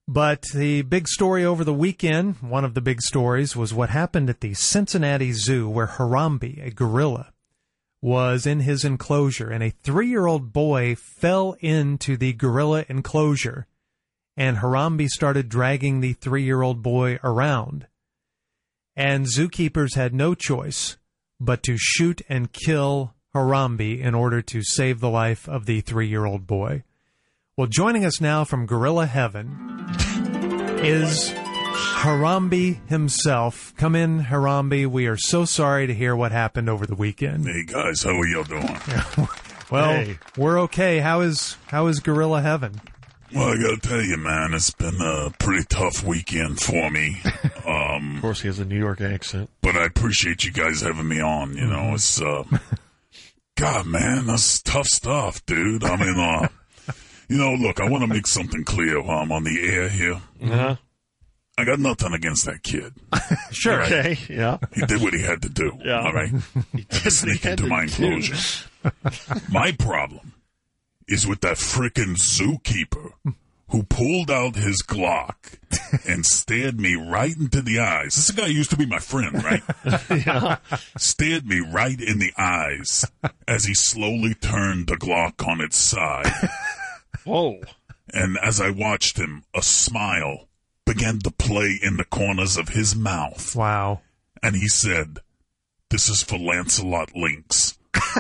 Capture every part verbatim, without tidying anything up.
But the big story over the weekend, one of the big stories, was what happened at the Cincinnati Zoo, where Harambe, a gorilla, was in his enclosure, and a three-year-old boy fell into the gorilla enclosure, and Harambe started dragging the three-year-old boy around. And zookeepers had no choice but to shoot and kill Harambe in order to save the life of the three-year-old boy. Well, joining us now from Gorilla Heaven is Harambe himself. Come in, Harambe. We are so sorry to hear what happened over the weekend. Hey, guys, how are y'all doing? Well, hey. We're okay. How is how is Gorilla Heaven? Well, I gotta tell you, man, it's been a pretty tough weekend for me. Um, of course, he has a New York accent. But I appreciate you guys having me on, you know. It's, uh, God, man, that's tough stuff, dude. I mean, uh, you know, look, I want to make something clear while I'm on the air here. Uh-huh. I got nothing against that kid. Sure. Right? Okay, yeah. He did what he had to do. Yeah. All right? He did Sneak what he into had my to do. enclosure. My problem is with that frickin' zookeeper who pulled out his Glock and stared me right into the eyes. This guy used to be my friend, right? Yeah. Stared me right in the eyes as he slowly turned the Glock on its side. Whoa. And as I watched him, a smile began to play in the corners of his mouth. Wow. And he said, "This is for Lancelot Lynx."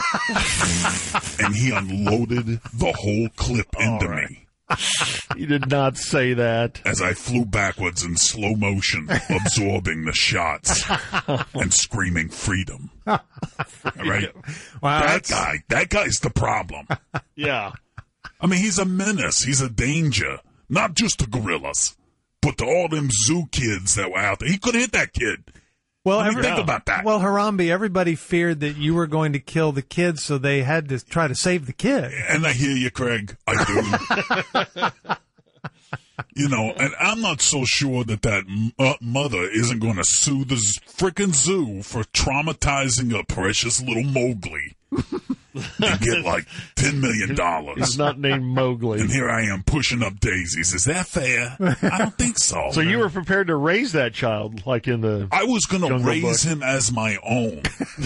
And he unloaded the whole clip into right. me. He did not say that. As I flew backwards in slow motion, absorbing the shots and screaming freedom. All right? Wow, That that's- guy, that guy's the problem. Yeah. I mean, he's a menace. He's a danger. Not just to gorillas, but to all them zoo kids that were out there. He could have hit that kid. Well, I mean, every- think about that. Well, Harambe, everybody feared that you were going to kill the kid, so they had to try to save the kid. And I hear you, Craig. I do. You know, and I'm not so sure that that uh, mother isn't going to sue the freaking zoo for traumatizing a precious little Mowgli and get like ten million dollars. He's not named Mowgli. And here I am pushing up daisies. Is that fair? I don't think so. So you were prepared to raise that child, like in the... I was going to Jungle raise Book. him as my own.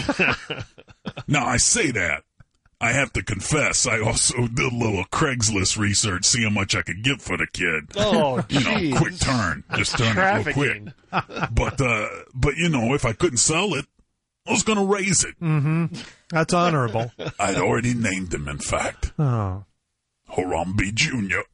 Now, I say that. I have to confess, I also did a little Craigslist research, see how much I could get for the kid. Oh, You know, jeez. quick turn. Just turn it real quick. Trafficking. But, uh, but you know, if I couldn't sell it, I was going to raise it. Mm-hmm. That's honorable. I'd already named him, in fact. Oh, Harambe Junior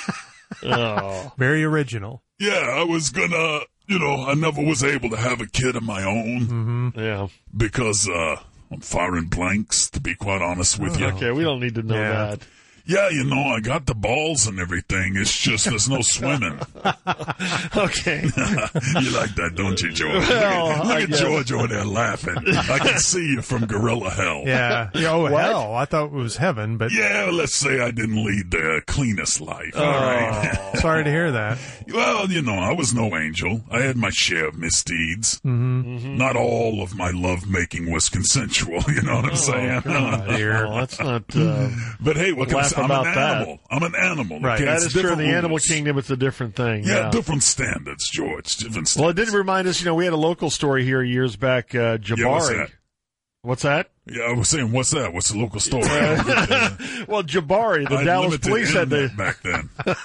Oh. very original. Yeah, I was gonna, you know, I never was able to have a kid of my own Mm-hmm. Yeah. because, uh, I'm firing blanks, to be quite honest with you. Okay, we don't need to know Yeah. that. Yeah, you know, I got the balls and everything. It's just there's no swimming. Okay. You like that, don't you, George? Well, look I at guess. George over there laughing. I can see you from Gorilla Hell. Yeah. Yeah, oh, What? hell. I thought it was heaven, but Yeah, let's say I didn't lead the cleanest life. All right. sorry to hear that. Well, you know, I was no angel. I had my share of misdeeds. Mm-hmm. Not all of my lovemaking was consensual. You know what I'm saying? Dear. Well, that's not... Uh, But hey, what can I Laugh say? I'm about an that. animal. I'm an animal. Right. Okay? that It's is true. In different the animal rules. kingdom, it's a different thing. Yeah, Yeah. different standards, George. Different standards. Well, it did remind us, you know, we had a local story here years back, uh, Jabari. Yeah, what's that? What's that? Yeah, I was saying, what's that? What's the local story? Well, Jabari, the I Dallas limited police had internet the, back then.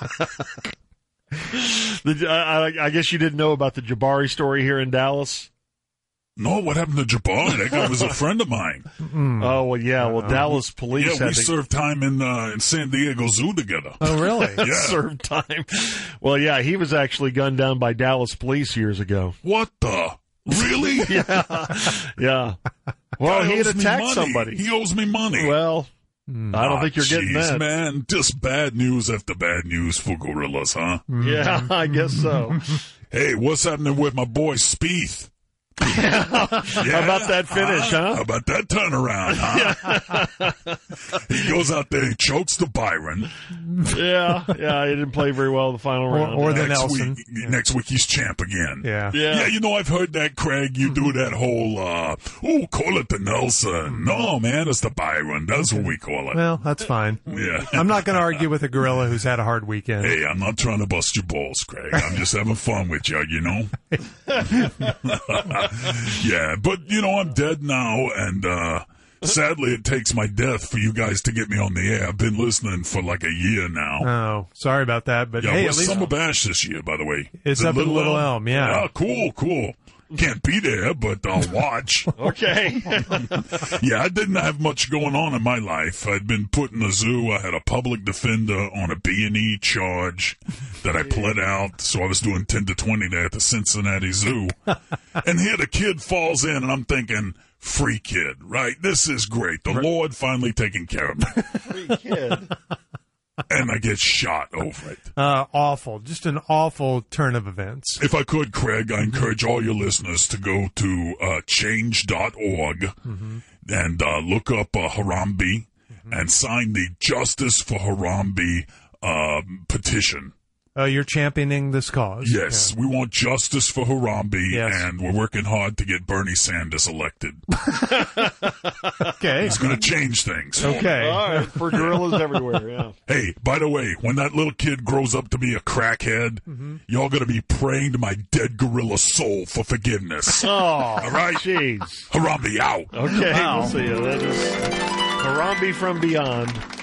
the I, I guess you didn't know about the Jabari story here in Dallas. No, what happened to Jabari? That guy was a friend of mine. Oh well, yeah. Well, Dallas police Yeah, had we to served time in uh, in San Diego Zoo together. Oh, really? Yeah. serve time. Well, yeah, he was actually gunned down by Dallas police years ago. What the? Really? Yeah. Well, Guy he had owes me attacked money. somebody. He owes me money. Well, I don't Ah, think you're getting jeez, that. man. Just bad news after bad news for gorillas, huh? Yeah, I guess so. Hey, what's happening with my boy Spieth? Yeah. How about that finish, huh? How about that turnaround, huh? He goes out there, he chokes the Byron. Yeah, yeah, he didn't play very well the final Or- round. or the Next Nelson. week, next week he's champ again. Yeah. yeah. Yeah, you know, I've heard that, Craig. You do that whole, uh, oh, call it the Nelson. No, man, it's the Byron. That's what we call it. Well, that's fine. Yeah. I'm not going to argue with a gorilla who's had a hard weekend. Hey, I'm not trying to bust your balls, Craig. I'm just having fun with you, you know? Yeah, but, you know, I'm dead now, and, uh, sadly, it takes my death for you guys to get me on the air. I've been listening for like a year now. Oh, sorry about that. But Yeah, hey, at what's least Summer Bash this year, by the way? It's Is it up in Little Elm, yeah. Ah, cool, cool. Can't be there, but I'll watch. Okay. Yeah, I didn't have much going on in my life. I'd been put in a zoo. I had a public defender on a B and E charge that I pled out. So I was doing ten to twenty there at the Cincinnati Zoo. And here the kid falls in, and I'm thinking, free kid, right? This is great. The Lord finally taking care of me. Free kid. And I get shot over it. Uh, awful. Just an awful turn of events. If I could, Craig, I encourage all your listeners to go to uh, change dot org mm-hmm. and uh, look up uh, Harambe mm-hmm. and sign the Justice for Harambe uh, petition. Oh, you're championing this cause. Yes, Yeah. we want justice for Harambe, Yes. and we're working hard to get Bernie Sanders elected. Okay. He's going to change things. Okay. All right, for gorillas everywhere, yeah. Hey, by the way, when that little kid grows up to be a crackhead, mm-hmm. y'all going to be praying to my dead gorilla soul for forgiveness. Oh, all right? Jeez. Harambe out. Okay, Wow. we'll see you. That is Harambe from Beyond.